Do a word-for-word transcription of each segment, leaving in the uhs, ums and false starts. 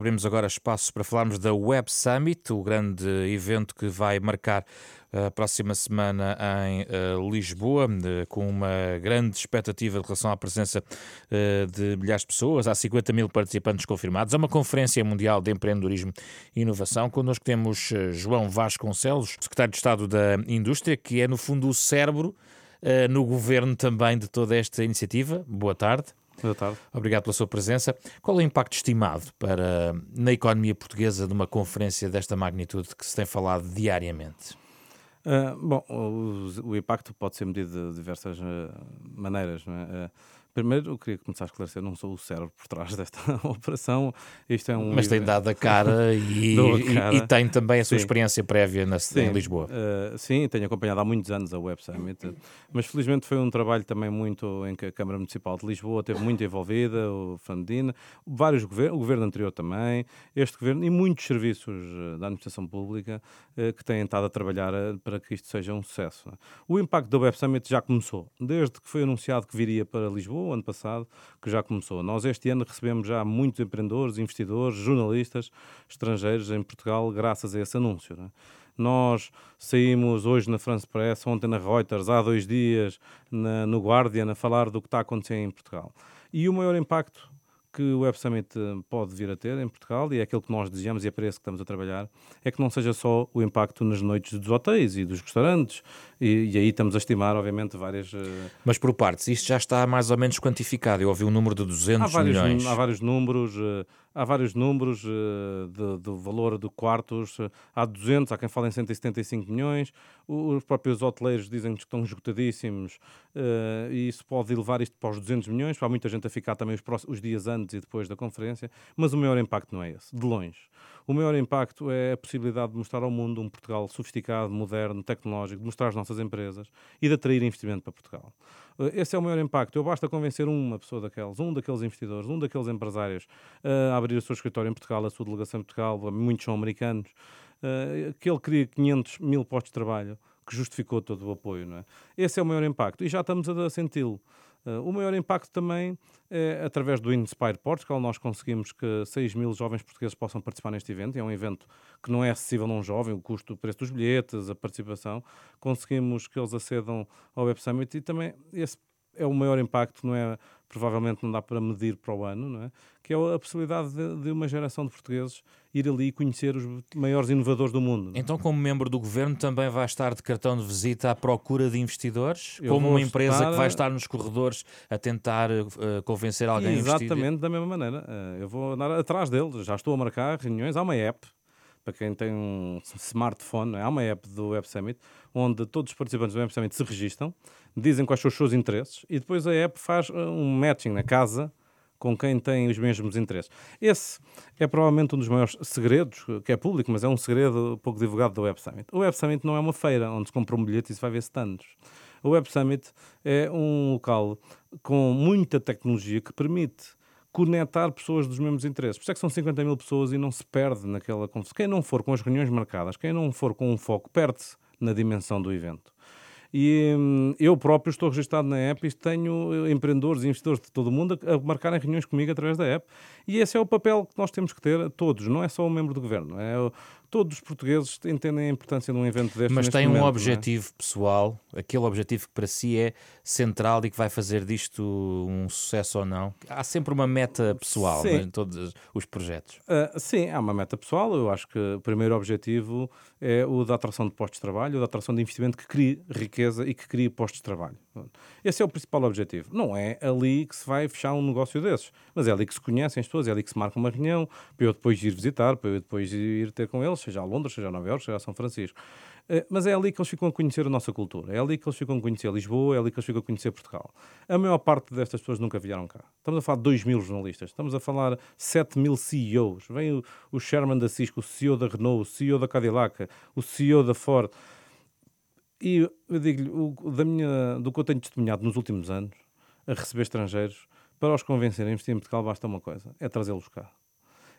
Abrimos agora espaço para falarmos da Web Summit, o grande evento que vai marcar a próxima semana em uh, Lisboa, de, com uma grande expectativa de relação à presença uh, de milhares de pessoas. Há cinquenta mil participantes confirmados. É uma conferência mundial de empreendedorismo e inovação. Connosco temos uh, João Vasconcelos, secretário de Estado da Indústria, que é no fundo o cérebro uh, no governo também de toda esta iniciativa. Boa tarde. Boa tarde. Obrigado pela sua presença. Qual é o impacto estimado para, na economia portuguesa de uma conferência desta magnitude que se tem falado diariamente? Uh, bom, o, o impacto pode ser medido de diversas uh, maneiras, não é? Uh, primeiro, eu queria começar a esclarecer, não sou o cérebro por trás desta operação. Isto é um Mas tem dado a cara e, Dou a e- cara. e tem também a sua Sim. experiência prévia na, Sim, em Lisboa. uh, sim, tenho acompanhado há muitos anos a Web Summit, uh, mas felizmente foi um trabalho também muito em que a Câmara Municipal de Lisboa esteve muito envolvida, o Fandina, vários governos, o governo anterior também, este governo e muitos serviços uh, da administração pública uh, que têm estado a trabalhar uh, para que isto seja um sucesso. O impacto da Web Summit já começou, desde que foi anunciado que viria para Lisboa, o ano passado, que já começou. Nós este ano recebemos já muitos empreendedores, investidores, jornalistas estrangeiros em Portugal graças a esse anúncio, não é? Nós saímos hoje na France Press, ontem na Reuters, há dois dias na, no Guardian a falar do que está a acontecer em Portugal. E o maior impacto que o Web Summit pode vir a ter em Portugal, e é aquilo que nós desejamos e é para isso que estamos a trabalhar, é que não seja só o impacto nas noites dos hotéis e dos restaurantes, e, e aí estamos a estimar, obviamente, várias... eh, Mas por partes, isto já está mais ou menos quantificado. Eu ouvi um número de Há duzentos vários, milhões. há vários números, eh, há vários números eh, de- do valor de quartos, eh, há duzentos, há quem fale em cento e setenta e cinco milhões, O- os próprios hoteleiros dizem que estão esgotadíssimos, eh, e isso pode elevar isto para os duzentos milhões, há muita gente a ficar também os, próximos, os dias antes e depois da conferência, mas o maior impacto não é esse, de longe. O maior impacto é a possibilidade de mostrar ao mundo um Portugal sofisticado, moderno, tecnológico, de mostrar as nossas empresas e de atrair investimento para Portugal. Eh, Esse é o maior impacto. Eu basta convencer uma pessoa daqueles, um daqueles investidores, um daqueles empresários a abrir o seu escritório em Portugal, a sua delegação em Portugal, muitos são americanos, eh, que ele cria quinhentos mil postos de trabalho, que justificou todo o apoio, não é? Esse é o maior impacto e já estamos a senti-lo. Eh, o maior impacto também é através do Inspire Portugal. Nós conseguimos que seis mil jovens portugueses possam participar neste evento. É um evento que não é acessível a um jovem, o custo, o preço dos bilhetes, a participação. Conseguimos que eles acedam ao Web Summit e também esse é o maior impacto, não é? Provavelmente não dá para medir para o ano, não é? Que é a possibilidade de, de uma geração de portugueses ir ali e conhecer os maiores inovadores do mundo, não é? Então, como membro do governo, também vai estar de cartão de visita à procura de investidores? Eu Como vou uma empresa estar que vai a- estar nos corredores a tentar eh, convencer alguém a investir? Exatamente da mesma maneira. Eh, Eu vou andar atrás deles, já estou a marcar reuniões. Há uma app, para quem tem um smartphone, há uma app do Web Summit, onde todos os participantes do Web Summit se registram, dizem quais são os seus interesses e depois a app faz eh, um matching na casa com quem tem os mesmos interesses. Esse é provavelmente um dos maiores segredos, que é público, mas é um segredo pouco divulgado do Web Summit. O Web Summit não é uma feira onde se compra um bilhete e se vai ver stands. O Web Summit é um local com muita tecnologia que permite conectar pessoas dos mesmos interesses. Por isso é que são cinquenta mil pessoas e não se perde naquela conversa. Quem não for com as reuniões marcadas, quem não for com um foco, perde-se na dimensão do evento. E hum, eu próprio estou registado na app e tenho eh, empreendedores e investidores de todo o mundo a, a marcarem reuniões comigo através da app. E esse é o papel que nós temos que ter, todos, não é só um membro do governo. É, o- todos os portugueses entendem a importância de um evento deste Mas neste tem um momento, não é? objetivo pessoal, aquele objetivo que para si é central e que vai fazer disto um sucesso ou não? Há sempre uma meta pessoal, Sim. né, em todos os projetos. Ah, sim, há uma meta pessoal. Eu acho que o primeiro objetivo é o da atração de postos de trabalho, o da atração de investimento que crie riqueza e que crie postos de trabalho. Esse é o principal objetivo. Não é ali que se vai fechar um negócio desses, mas é ali que se conhecem as pessoas, é ali que se marca uma reunião, para eu depois ir visitar, para eu depois ir ter com eles, seja a Londres, seja a Nova Iorque, seja a São Francisco. Eh, Mas é ali que eles ficam a conhecer a nossa cultura, é ali que eles ficam a conhecer Lisboa, é ali que eles ficam a conhecer Portugal. A maior parte destas pessoas nunca vieram cá. Estamos a falar de dois mil jornalistas, estamos a falar de sete mil C E Os. Vem o, o Sherman da Cisco, o C E O da Renault, o C E O da Cadillac, o C E O da Ford. E eu digo-lhe, o- o da minha, do que eu tenho testemunhado nos últimos anos, a receber estrangeiros, para os convencer a investir em Portugal, basta uma coisa: é trazê-los cá.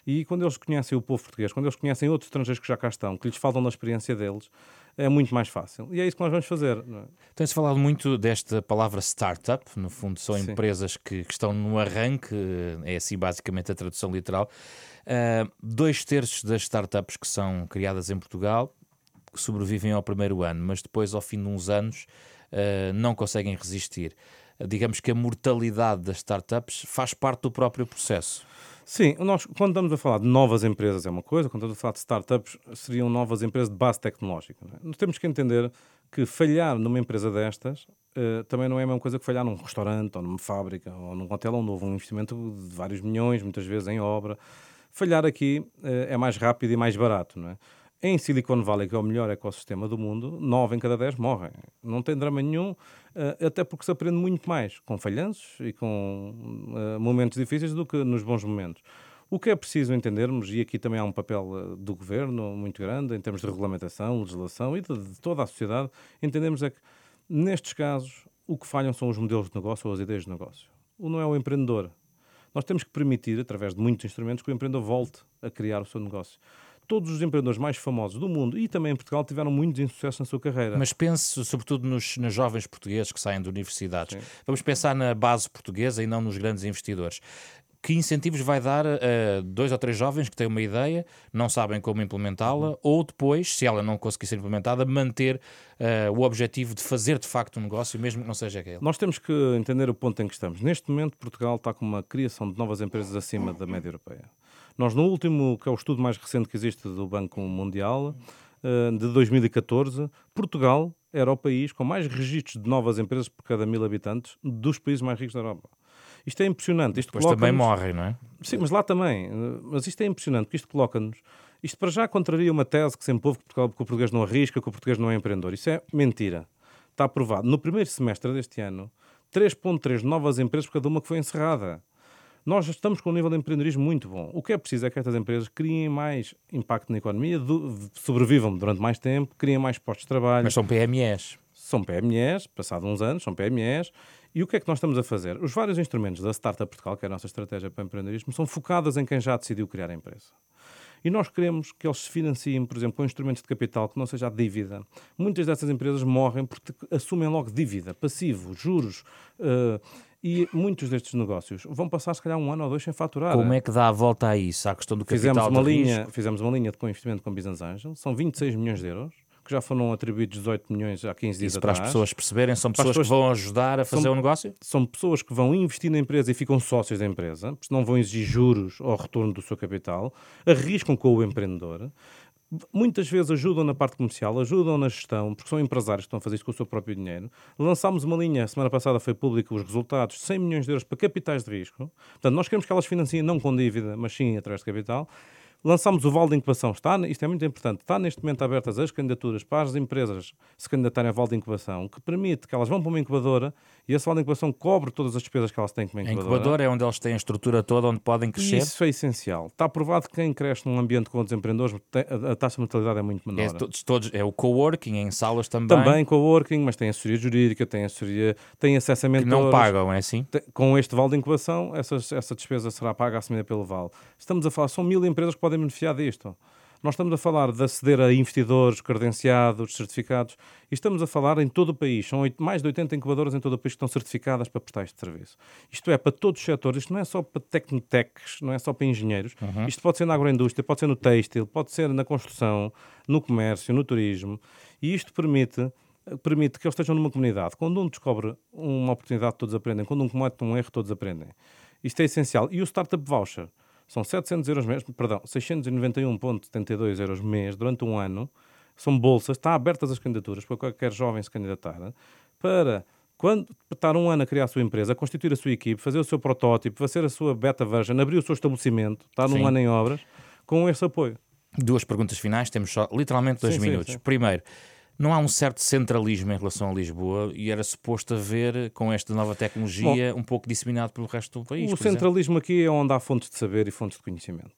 E quando eles conhecem o povo português, quando eles conhecem outros estrangeiros que já cá estão, que lhes falam da experiência deles, é muito mais fácil. E é isso que nós vamos fazer. Não é? Tem-se falado muito desta palavra startup, no fundo são Sim. empresas que, que estão no arranque, é assim basicamente a tradução literal. Uh, dois terços das startups que são criadas em Portugal sobrevivem ao primeiro ano, mas depois, ao fim de uns anos, uh, não conseguem resistir. Uh, digamos que a mortalidade das startups faz parte do próprio processo. Sim, nós, quando estamos a falar de novas empresas é uma coisa, quando estamos a falar de startups seriam novas empresas de base tecnológica. Não é? Nós temos que entender que falhar numa empresa destas uh, também não é a mesma coisa que falhar num restaurante, ou numa fábrica, ou num hotel onde houve um investimento de vários milhões, muitas vezes em obra. Falhar aqui uh, é mais rápido e mais barato, não é? Em Silicon Valley, que é o melhor ecossistema do mundo, nove em cada dez morrem. Não tem drama nenhum, até porque se aprende muito mais com falhanços e com uh, momentos difíceis do que nos bons momentos. O que é preciso entendermos, e aqui também há um papel do governo muito grande, em termos de regulamentação, legislação e de, de toda a sociedade, entendemos é que, nestes casos, o que falham são os modelos de negócio ou as ideias de negócio. O não é o empreendedor. Nós temos que permitir, através de muitos instrumentos, que o empreendedor volte a criar o seu negócio. Todos os empreendedores mais famosos do mundo e também em Portugal tiveram muito insucesso na sua carreira. Mas pense sobretudo nos, nos jovens portugueses que saem de universidades. Sim. Vamos pensar na base portuguesa e não nos grandes investidores. Que incentivos vai dar a dois ou três jovens que têm uma ideia, não sabem como implementá-la, uhum. ou depois, se ela não conseguir ser implementada, manter uh, o objetivo de fazer de facto um negócio, mesmo que não seja aquele? Nós temos que entender o ponto em que estamos. Neste momento, Portugal está com uma criação de novas empresas acima da média europeia. Nós, no último, que é o estudo mais recente que existe do Banco Mundial, de dois mil e catorze, Portugal era o país com mais registros de novas empresas por cada mil habitantes dos países mais ricos da Europa. Isto é impressionante. Isto Depois também morrem, não é? Sim, mas lá também. Mas isto é impressionante, porque isto coloca-nos... Isto para já contraria uma tese que sempre houve que, Portugal, que o português não arrisca, que o português não é empreendedor. Isso é mentira. Está aprovado. No primeiro semestre deste ano, três vírgula três novas empresas por cada uma que foi encerrada. Nós estamos com um nível de empreendedorismo muito bom. O que é preciso é que estas empresas criem mais impacto na economia, do, sobrevivam durante mais tempo, criem mais postos de trabalho. Mas são P M Es. São P M Es, passados uns anos, são P M Es. E o que é que nós estamos a fazer? Os vários instrumentos da Startup Portugal, que é a nossa estratégia para o empreendedorismo, são focadas em quem já decidiu criar a empresa. E nós queremos que eles se financiem, por exemplo, com instrumentos de capital que não seja a dívida. Muitas dessas empresas morrem porque assumem logo dívida, passivo, juros... Uh, E muitos destes negócios vão passar, se calhar, um ano ou dois sem faturar. Como é que dá a volta a isso? À questão do capital fizemos uma de linha, risco? Fizemos uma linha de co-investimento com Business Angel. São vinte e seis milhões de euros, que já foram atribuídos dezoito milhões há quinze dias Isso para atrás. as pessoas perceberem, são pessoas, pessoas que vão ajudar a fazer são, o negócio? São pessoas que vão investir na empresa e ficam sócios da empresa, porque não vão exigir juros ou retorno do seu capital, arriscam com o empreendedor. Muitas vezes ajudam na parte comercial, ajudam na gestão, porque são empresários que estão a fazer isto com o seu próprio dinheiro. Lançámos uma linha, a semana passada foi público os resultados, cem milhões de euros para capitais de risco. Portanto, nós queremos que elas financiem não com dívida, mas sim através de capital. Lançámos o Vale de Incubação. Está, isto é muito importante. Está neste momento abertas as candidaturas para as empresas se candidatarem ao Vale de Incubação, que permite que elas vão para uma incubadora e esse Vale de Incubação cobre todas as despesas que elas têm com uma incubadora. A incubadora é onde eles têm a estrutura toda, onde podem crescer. Isso é essencial. Está provado que quem cresce num ambiente com outros empreendedores, a taxa de mortalidade é muito menor. É, todos, todos, é o coworking em salas também. Também coworking, mas tem assessoria jurídica, tem assessoria, tem acesso a mentores. Que não pagam, é assim? Com este Vale de Incubação, essa, essa despesa será paga assumida pelo Vale. Estamos a falar, são mil empresas que podem beneficiar disto. Nós estamos a falar de aceder a investidores credenciados, certificados, e estamos a falar em todo o país. São mais de oitenta incubadoras em todo o país que estão certificadas para prestar este serviço. Isto é, para todos os setores, isto não é só para tecnotechs, não é só para engenheiros, uhum. Isto pode ser na agroindústria, pode ser no têxtil, pode ser na construção, no comércio, no turismo, e isto permite... permite que eles estejam numa comunidade. Quando um descobre uma oportunidade, todos aprendem. Quando um comete um erro, todos aprendem. Isto é essencial. E o Startup Voucher são setecentos euros mês, perdão, seiscentos e noventa e um vírgula setenta e dois euros mês durante um ano. São bolsas, está abertas as candidaturas para qualquer jovem se candidatar para, quando estar um ano a criar a sua empresa, constituir a sua equipe, fazer o seu protótipo, fazer a sua beta version, abrir o seu estabelecimento, estar num Sim. ano em obras, com esse apoio. Duas perguntas finais, temos só literalmente dois sim, minutos. Sim, sim. Primeiro, não há um certo centralismo em relação a Lisboa e era suposto haver, com esta nova tecnologia, Bom, um pouco disseminado pelo resto do país? O centralismo exemplo. aqui é onde há fontes de saber e fontes de conhecimento.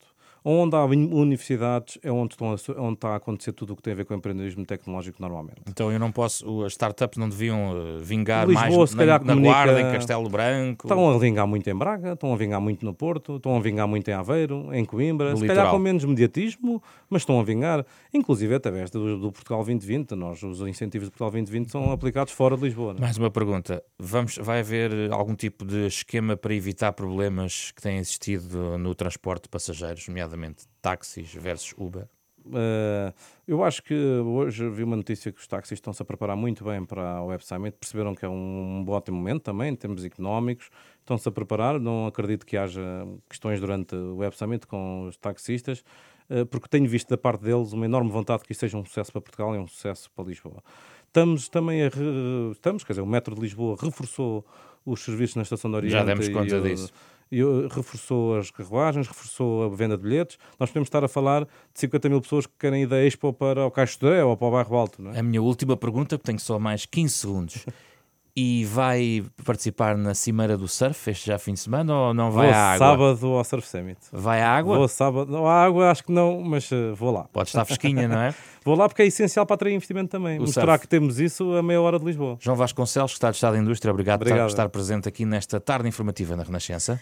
Onde há uni- universidades é onde, estão a, su- onde está a acontecer tudo o que tem a ver com o empreendedorismo tecnológico normalmente. Então eu não posso, as startups não deviam eh, vingar Lisboa, mais se na, calhar, na comunica- Guarda, em Castelo Branco, Estão a vingar muito em Braga, estão a vingar muito no Porto, estão a vingar muito em Aveiro, em Coimbra, No se litoral. calhar com menos mediatismo, mas estão a vingar, inclusive através do, do Portugal vinte vinte. Nós, os incentivos do Portugal vinte vinte são aplicados fora de Lisboa. Não é? Mais uma pergunta. Vamos, vai haver algum tipo de esquema para evitar problemas que têm existido no transporte de passageiros, nomeadamente táxis versus Uber? Uh, eu acho que hoje vi uma notícia que os táxis estão-se a preparar muito bem para o Web Summit, perceberam que é um, um ótimo momento também, em termos económicos, estão-se a preparar, não acredito que haja questões durante o Web Summit com os taxistas, uh, porque tenho visto da parte deles uma enorme vontade que isto seja um sucesso para Portugal e um sucesso para Lisboa. Estamos também a... Re... Estamos, quer dizer, o Metro de Lisboa reforçou os serviços na Estação de Oriente. Já demos conta e o- disso. e uh, reforçou as carruagens, reforçou a venda de bilhetes. Nós podemos estar a falar de cinquenta mil pessoas que querem ir da Expo para o Caixo de Dré ou para o Bairro Alto, não é? A minha última pergunta, porque tenho só mais quinze segundos. E vai participar na Cimeira do Surf este já fim de semana ou não vai Vou à água? sábado ao Surf Summit. Vai à água? Vou sábado. Não, à água acho que não, mas uh, vou lá. Pode estar fresquinha, não é? Vou lá porque é essencial para atrair investimento também. O Mostrar surf. que temos isso a meia hora de Lisboa. João Vasconcelos, Secretário de Estado da Indústria, obrigado por Obrigado. estar presente aqui nesta tarde informativa na Renascença.